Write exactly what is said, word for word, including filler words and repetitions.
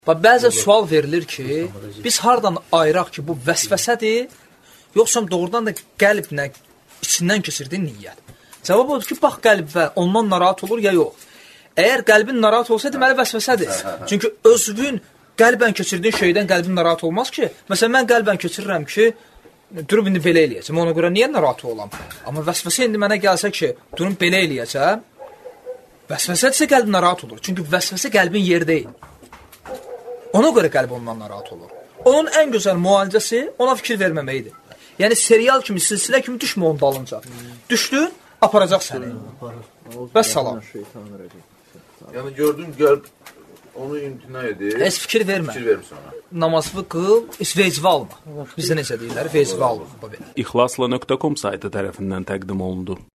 Bəzən sual verilir ki, biz hardan ayıraq ki, bu vəsvəsədir, yoxsa doğrudan da qəlblə içindən keçirdiyi niyyət. Cavab odur ki, bax qəlbə ondan narahat olur ya yox. Əgər qəlbin narahat olsa, deməli vəsvəsədir. Çünki özün qəlbən keçirdiyin şeydən qəlbin narahat olmaz ki. Məsələn, mən qəlbən keçirirəm ki, durub indi belə eləyəcəm, ona görə niyə narahat olam? Amma vəsvəsə indi mənə gəlsə ki, durub belə eləyəcəm, vəsvəsədirsə qəlbin narahat olur. Çünki vəsvəsə qəlbin yeri deyil. Ona görə qəlb ondan narahat olur. Onun ən gözəl müalicəsi ona fikir verməməkdir. Yəni, serial kimi, silsilə kimi düşmə onun dalınca. Düşdün, aparacaq səni. Və salam. Yəni, gördün, qəlb onu imtina edir. Heç fikir vermə. Fikir vermirsən ona. Namazı qıl, vecvə alma. Bizdə necə deyirlər, vecvə alma. İxlasla nöqtə com saytı tərəfindən təqdim olundu.